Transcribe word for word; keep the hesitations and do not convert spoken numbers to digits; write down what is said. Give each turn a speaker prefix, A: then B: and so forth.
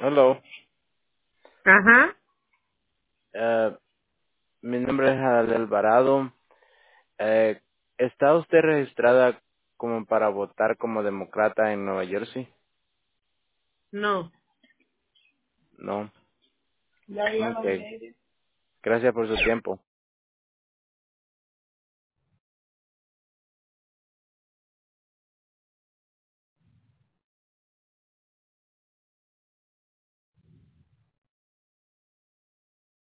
A: Hello.
B: Ajá.
A: Eh, mi nombre es Adel Alvarado. Eh, ¿Está usted registrada como para votar como demócrata en Nueva Jersey?
B: No.
A: No.
B: Ya, ya lo
A: Ok.
B: vi.
A: Gracias por su tiempo.